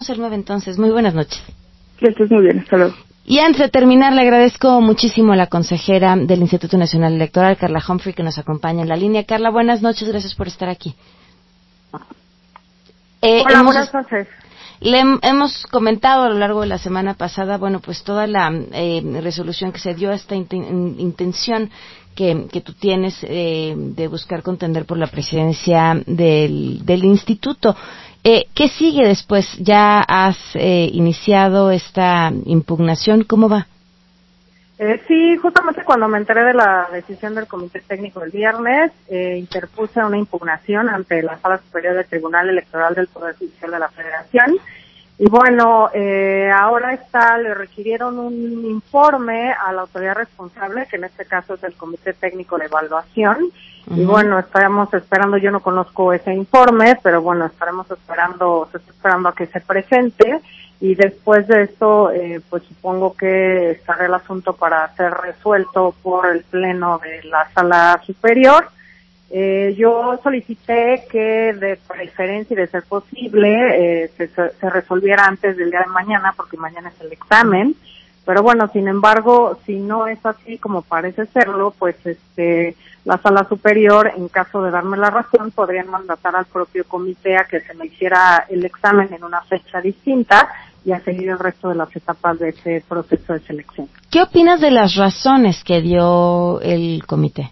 el 9 entonces. Muy buenas noches. Que estés muy bien, hasta luego. Y antes de terminar, le agradezco muchísimo a la consejera del Instituto Nacional Electoral, Carla Humphrey, que nos acompaña en la línea. Carla, buenas noches, gracias por estar aquí. Hola, buenas noches. Le hemos comentado a lo largo de la semana pasada, bueno, pues toda la resolución que se dio a esta intención que tú tienes de buscar contender por la presidencia del instituto. ¿Qué sigue después? ¿Ya has iniciado esta impugnación? ¿Cómo va? Sí, justamente cuando me enteré de la decisión del Comité Técnico el viernes, interpuse una impugnación ante la Sala Superior del Tribunal Electoral del Poder Judicial de la Federación. Y bueno, ahora le requirieron un informe a la autoridad responsable, que en este caso es el Comité Técnico de Evaluación. Uh-huh. Y bueno, estamos esperando, yo no conozco ese informe, pero bueno, se está esperando a que se presente. Y después de esto, pues supongo que estará el asunto para ser resuelto por el Pleno de la Sala Superior. Yo solicité que de preferencia y de ser posible se resolviera antes del día de mañana, porque mañana es el examen. Pero bueno, sin embargo, si no es así como parece serlo, pues la Sala Superior, en caso de darme la razón, podrían mandatar al propio comité a que se me hiciera el examen en una fecha distinta y a seguir el resto de las etapas de ese proceso de selección. ¿Qué opinas de las razones que dio el comité?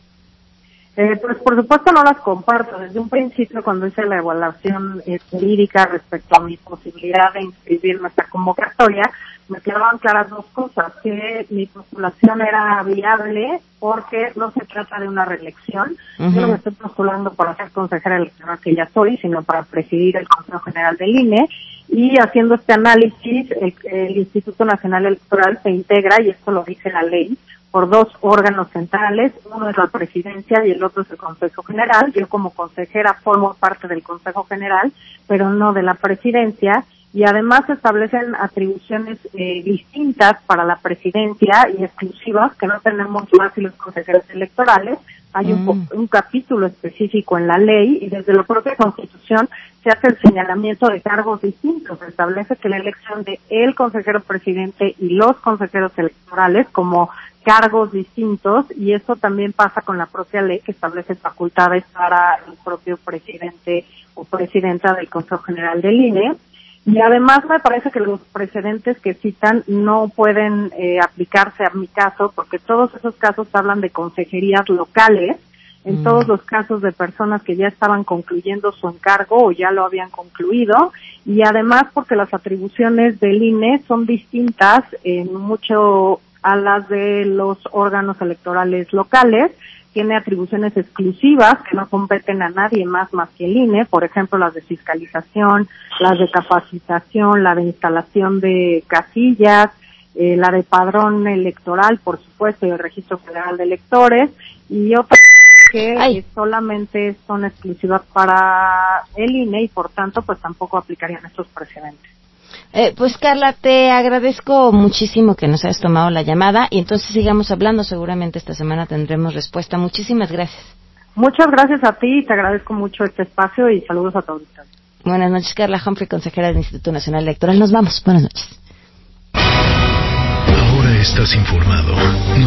Pues por supuesto no las comparto. Desde un principio, cuando hice la evaluación jurídica respecto a mi posibilidad de inscribirme a esta convocatoria, me quedaban claras dos cosas: que mi postulación era viable porque no se trata de una reelección. Uh-huh. Yo no me estoy postulando para ser consejera electoral, que ya soy, sino para presidir el Consejo General del INE. Y haciendo este análisis, el Instituto Nacional Electoral se integra, y esto lo dice la ley, por dos órganos centrales. Uno es la presidencia y el otro es el Consejo General. Yo como consejera formo parte del Consejo General, pero no de la presidencia, y además se establecen atribuciones distintas para la presidencia y exclusivas que no tenemos más y los consejeros electorales. Hay un capítulo específico en la ley, y desde la propia Constitución se hace el señalamiento de cargos distintos. Se establece que la elección de el consejero presidente y los consejeros electorales como cargos distintos, y eso también pasa con la propia ley, que establece facultades para el propio presidente o presidenta del Consejo General del INE. Y además me parece que los precedentes que citan no pueden aplicarse a mi caso, porque todos esos casos hablan de consejerías locales, en todos los casos de personas que ya estaban concluyendo su encargo o ya lo habían concluido, y además porque las atribuciones del INE son distintas en mucho a las de los órganos electorales locales. Tiene atribuciones exclusivas que no competen a nadie más que el INE, por ejemplo, las de fiscalización, las de capacitación, la de instalación de casillas, la de padrón electoral, por supuesto, y el Registro Federal de Electores, y otras que solamente son exclusivas para el INE y por tanto pues tampoco aplicarían estos precedentes. Pues Carla, te agradezco muchísimo que nos hayas tomado la llamada, y entonces sigamos hablando. Seguramente esta semana tendremos respuesta. Muchísimas gracias. Muchas gracias a ti, y te agradezco mucho este espacio, y saludos a todos. Buenas noches, Carla Humphrey, consejera del Instituto Nacional Electoral. Nos vamos. Buenas noches. Ahora estás informado.